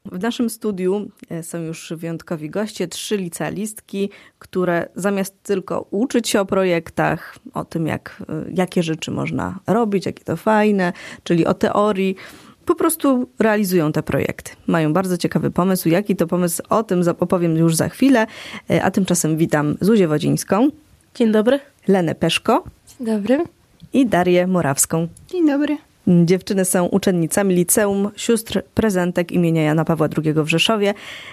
W naszym studiu są już wyjątkowi goście, 3 licealistki, które zamiast tylko uczyć się o projektach, o tym, jakie rzeczy można robić, jakie to fajne, czyli o teorii, po prostu realizują te projekty. Mają bardzo ciekawy pomysł. Jaki to pomysł? O tym opowiem już za chwilę. A tymczasem witam Zuzię Wodzińską. Dzień dobry. Lenę Peszko. Dzień dobry. I Darię Morawską. Dzień dobry. Dziewczyny są uczennicami Liceum Sióstr Prezentek imienia Jana Pawła II w Rzeszowie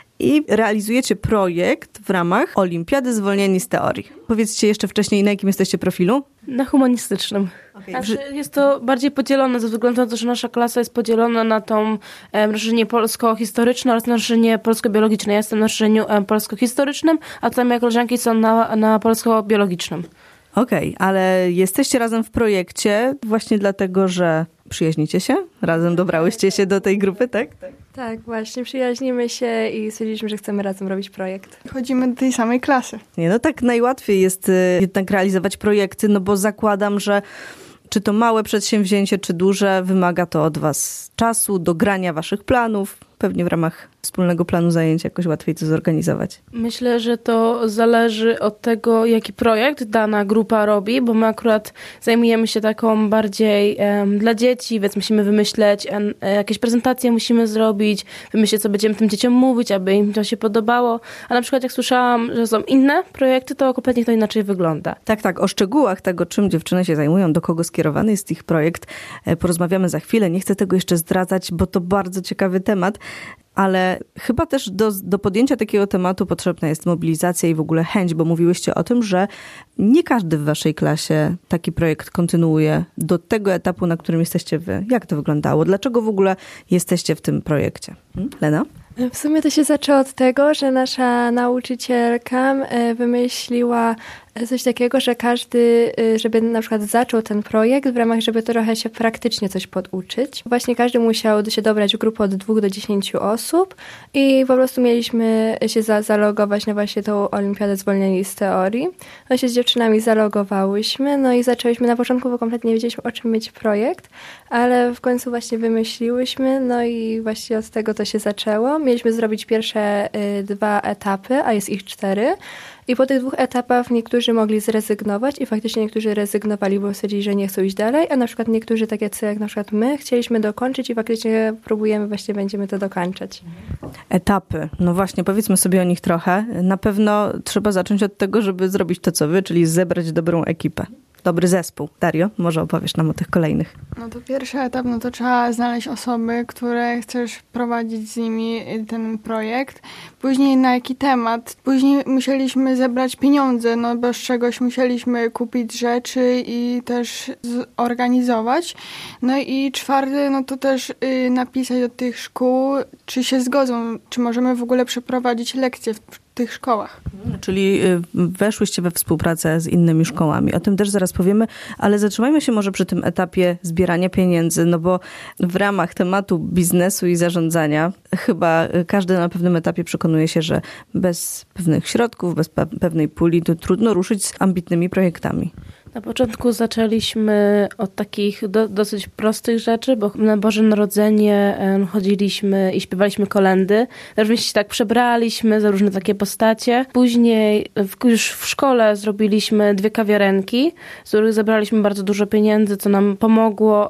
i realizujecie projekt w ramach Olimpiady Zwolnieni z Teorii. Powiedzcie jeszcze wcześniej, na jakim jesteście profilu? Na humanistycznym. Znaczy, jest to bardziej podzielone ze względu na to, że nasza klasa jest podzielona na tą rozszerzenie polsko-historyczne oraz na rozszerzenie polsko-biologiczne. Ja jestem na rozszerzeniu polsko-historycznym, a tam moje koleżanki są na polsko-biologicznym. Okej, ale jesteście razem w projekcie właśnie dlatego, że przyjaźnicie się? Razem dobrałyście się do tej grupy, tak? Tak, właśnie. Przyjaźnimy się i stwierdziliśmy, że chcemy razem robić projekt. Chodzimy do tej samej klasy. Nie, no tak najłatwiej jest jednak realizować projekty, no bo zakładam, że czy to małe przedsięwzięcie, czy duże, wymaga to od was czasu, dogrania waszych planów. Pewnie w ramach wspólnego planu zajęć jakoś łatwiej to zorganizować. Myślę, że to zależy od tego, jaki projekt dana grupa robi, bo my akurat zajmujemy się taką bardziej dla dzieci, więc musimy wymyśleć, jakieś prezentacje musimy zrobić, wymyślić, co będziemy tym dzieciom mówić, aby im to się podobało. A na przykład jak słyszałam, że są inne projekty, to kompletnie to inaczej wygląda. Tak, o szczegółach tego, czym dziewczyny się zajmują, do kogo skierowany jest ich projekt, porozmawiamy za chwilę. Nie chcę tego jeszcze zdradzać, bo to bardzo ciekawy temat. Ale chyba też do podjęcia takiego tematu potrzebna jest mobilizacja i w ogóle chęć, bo mówiłyście o tym, że nie każdy w waszej klasie taki projekt kontynuuje do tego etapu, na którym jesteście wy. Jak to wyglądało? Dlaczego w ogóle jesteście w tym projekcie? Lena? W sumie to się zaczęło od tego, że nasza nauczycielka wymyśliła coś takiego, że każdy, żeby na przykład zaczął ten projekt w ramach, żeby trochę się praktycznie coś poduczyć. Właśnie każdy musiał się dobrać w grupę od 2 do 10 osób i po prostu mieliśmy się zalogować na właśnie tą Olimpiadę Zwolnieni z Teorii. No się z dziewczynami zalogowałyśmy, no i zaczęliśmy na początku, bo kompletnie nie wiedzieliśmy, o czym mieć projekt, ale w końcu właśnie wymyśliłyśmy, no i właśnie od tego to się zaczęło. Mieliśmy zrobić pierwsze 2 etapy, a jest ich 4. I po tych 2 etapach niektórzy mogli zrezygnować i faktycznie niektórzy rezygnowali, bo stwierdzili, że nie chcą iść dalej, a na przykład niektórzy, tak jak na przykład my, chcieliśmy dokończyć i faktycznie próbujemy, właśnie będziemy to dokończać. Etapy. No właśnie, powiedzmy sobie o nich trochę. Na pewno trzeba zacząć od tego, żeby zrobić to, co wy, czyli zebrać dobrą ekipę. Dobry zespół. Dario, może opowiesz nam o tych kolejnych. No to pierwszy etap, no to trzeba znaleźć osoby, które chcesz prowadzić z nimi ten projekt. Później na jaki temat. Później musieliśmy zebrać pieniądze, no bo z czegoś musieliśmy kupić rzeczy i też zorganizować. No i 4, no to też napisać do tych szkół, czy się zgodzą, czy możemy w ogóle przeprowadzić lekcje w tych szkołach. Czyli weszłyście we współpracę z innymi szkołami. O tym też zaraz powiemy, ale zatrzymajmy się może przy tym etapie zbierania pieniędzy, no bo w ramach tematu biznesu i zarządzania chyba każdy na pewnym etapie przekonuje się, że bez pewnych środków, bez pewnej puli to trudno ruszyć z ambitnymi projektami. Na początku zaczęliśmy od takich dosyć prostych rzeczy, bo na Boże Narodzenie chodziliśmy i śpiewaliśmy kolędy. Również się tak przebraliśmy za różne takie postacie. Później już w szkole zrobiliśmy 2 kawiarenki, z których zebraliśmy bardzo dużo pieniędzy, co nam pomogło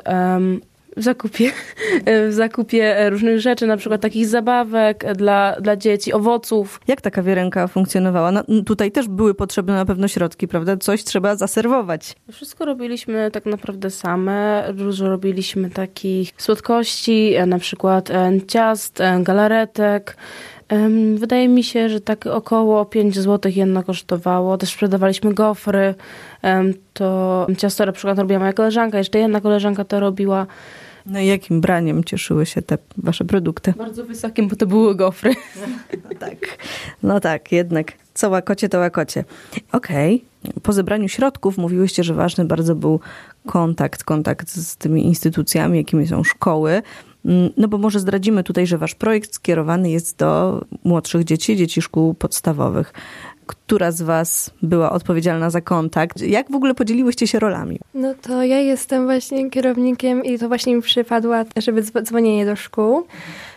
w zakupie różnych rzeczy, na przykład takich zabawek dla dzieci, owoców. Jak ta kawiarenka funkcjonowała? No, tutaj też były potrzebne na pewno środki, prawda? Coś trzeba zaserwować. Wszystko robiliśmy tak naprawdę same. Dużo robiliśmy takich słodkości, na przykład ciast, galaretek. Wydaje mi się, że tak około 5 zł jedno kosztowało. Też sprzedawaliśmy gofry. To ciasto na przykład robiła moja koleżanka, jeszcze jedna koleżanka to robiła. No i jakim braniem cieszyły się te wasze produkty? Bardzo wysokim, bo to były gofry. No tak, jednak co łakocie, to łakocie. Okej. Po zebraniu środków mówiłyście, że ważny bardzo był kontakt z tymi instytucjami, jakimi są szkoły. No bo może zdradzimy tutaj, że wasz projekt skierowany jest do młodszych dzieci szkół podstawowych. Która z was była odpowiedzialna za kontakt? Jak w ogóle podzieliłyście się rolami? No to ja jestem właśnie kierownikiem i to właśnie mi przypadła, żeby dzwonienie do szkół.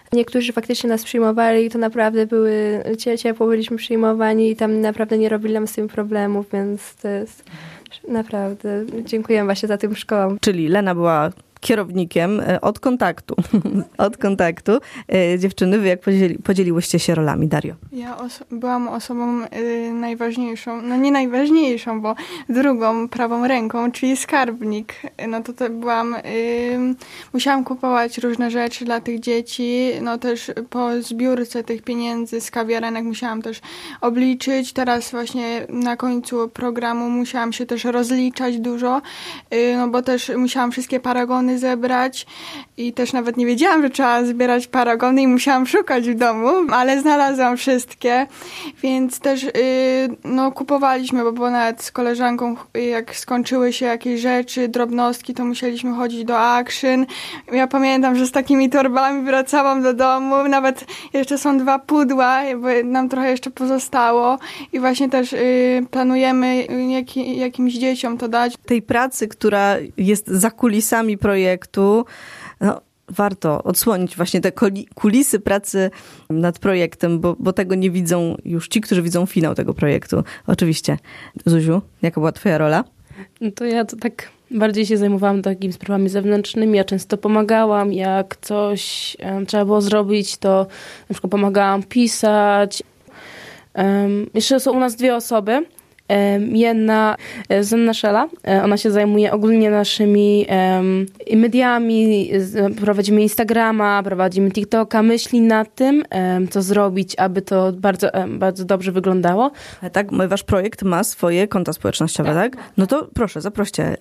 Niektórzy faktycznie nas przyjmowali i to naprawdę były ciepło, byliśmy przyjmowani i tam naprawdę nie robili nam z tym problemów, więc to jest naprawdę, dziękuję właśnie za tym szkołom. Czyli Lena była kierownikiem od kontaktu. Od kontaktu. Dziewczyny, wy jak podzieliłyście się rolami? Dario? Ja byłam osobą najważniejszą, no nie najważniejszą, bo drugą prawą ręką, czyli skarbnik. No to byłam, musiałam kupować różne rzeczy dla tych dzieci, no też po zbiórce tych pieniędzy z kawiarenek musiałam też obliczyć. Teraz właśnie na końcu programu musiałam się też rozliczać dużo, no bo też musiałam wszystkie paragony zebrać i też nawet nie wiedziałam, że trzeba zbierać paragony i musiałam szukać w domu, ale znalazłam wszystkie, więc też no, kupowaliśmy, bo było nawet z koleżanką, jak skończyły się jakieś rzeczy, drobnostki, to musieliśmy chodzić do Action. Ja pamiętam, że z takimi torbami wracałam do domu, nawet jeszcze są 2 pudła, bo nam trochę jeszcze pozostało i właśnie też planujemy jakimś dzieciom to dać. Tej pracy, która jest za kulisami projektu, no, warto odsłonić właśnie te kulisy pracy nad projektem, bo tego nie widzą już ci, którzy widzą finał tego projektu. Oczywiście. Zuziu, jaka była twoja rola? No to ja to tak bardziej się zajmowałam takimi sprawami zewnętrznymi. Ja często pomagałam, jak coś trzeba było zrobić, to na przykład pomagałam pisać. Jeszcze są u nas 2 osoby. Jedna, Zuzanna Szela, ona się zajmuje ogólnie naszymi mediami, prowadzimy Instagrama, prowadzimy TikToka, myśli nad tym, co zrobić, aby to bardzo, bardzo dobrze wyglądało. Tak, wasz projekt ma swoje konta społecznościowe, tak? No to proszę, zaproście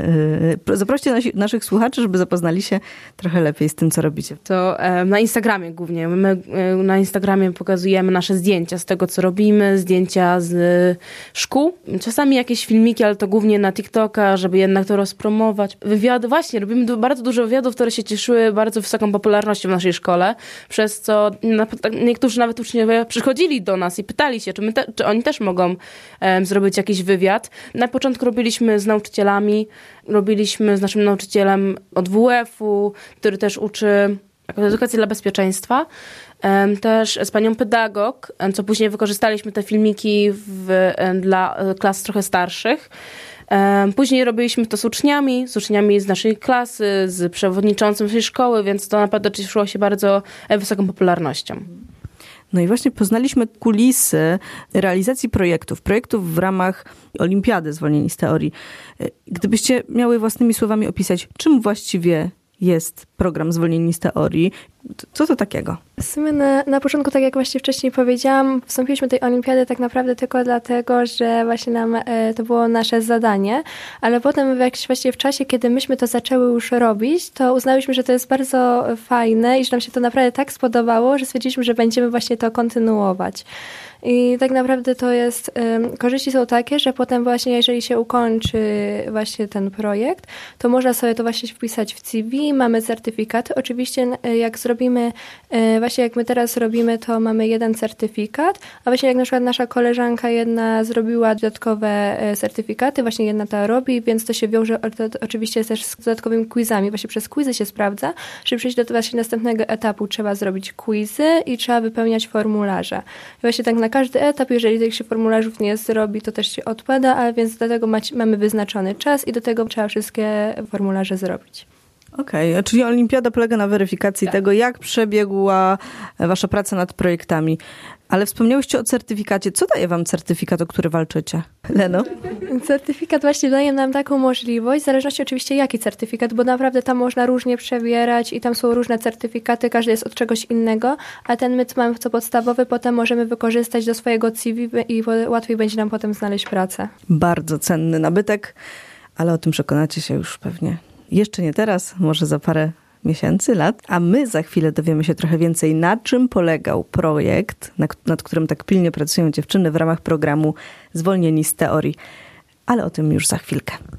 naszych słuchaczy, żeby zapoznali się trochę lepiej z tym, co robicie. To na Instagramie głównie. My na Instagramie pokazujemy nasze zdjęcia z tego, co robimy, zdjęcia z szkół. Czasami jakieś filmiki, ale to głównie na TikToka, żeby jednak to rozpromować. Wywiady, właśnie, robimy bardzo dużo wywiadów, które się cieszyły bardzo wysoką popularnością w naszej szkole, przez co niektórzy nawet uczniowie przychodzili do nas i pytali się, czy oni też mogą zrobić jakiś wywiad. Na początku robiliśmy z nauczycielami, robiliśmy z naszym nauczycielem od WF-u, który też uczy edukacji dla bezpieczeństwa. Też z panią pedagog, co później wykorzystaliśmy te filmiki dla klas trochę starszych. Później robiliśmy to z uczniami z naszej klasy, z przewodniczącym naszej szkoły, więc to naprawdę cieszyło się bardzo wysoką popularnością. No i właśnie poznaliśmy kulisy realizacji projektów w ramach Olimpiady Zwolnieni z Teorii. Gdybyście miały własnymi słowami opisać, czym właściwie jest program Zwolnieni z Teorii. Co to takiego? W sumie na początku, tak jak właśnie wcześniej powiedziałam, wstąpiliśmy do tej olimpiady tak naprawdę tylko dlatego, że właśnie nam to było nasze zadanie, ale potem w czasie, kiedy myśmy to zaczęły już robić, to uznałyśmy, że to jest bardzo fajne i że nam się to naprawdę tak spodobało, że stwierdziliśmy, że będziemy właśnie to kontynuować. I tak naprawdę to jest, korzyści są takie, że potem właśnie jeżeli się ukończy właśnie ten projekt, to można sobie to właśnie wpisać w CV, mamy certyfikaty. Oczywiście jak zrobimy, właśnie jak my teraz robimy, to mamy 1 certyfikat, a właśnie jak na przykład nasza koleżanka jedna zrobiła dodatkowe certyfikaty, właśnie jedna ta robi, więc to się wiąże oczywiście też z dodatkowymi quizami. Właśnie przez quizy się sprawdza, żeby przejść do właśnie następnego etapu trzeba zrobić quizy i trzeba wypełniać formularze. I właśnie tak na każdy etap, jeżeli tych się formularzów nie zrobi, to też się odpada, a więc dlatego mamy wyznaczony czas i do tego trzeba wszystkie formularze zrobić. Okej, czyli olimpiada polega na weryfikacji tego, jak przebiegła wasza praca nad projektami. Ale wspomniałyście o certyfikacie. Co daje wam certyfikat, o który walczycie? Leno? Certyfikat właśnie daje nam taką możliwość, w zależności oczywiście jaki certyfikat, bo naprawdę tam można różnie przebierać i tam są różne certyfikaty, każdy jest od czegoś innego, a ten my mamy co podstawowy, potem możemy wykorzystać do swojego CV i łatwiej będzie nam potem znaleźć pracę. Bardzo cenny nabytek, ale o tym przekonacie się już pewnie jeszcze nie teraz, może za parę miesięcy, lat, a my za chwilę dowiemy się trochę więcej, na czym polegał projekt, nad którym tak pilnie pracują dziewczyny w ramach programu Zwolnieni z Teorii. Ale o tym już za chwilkę.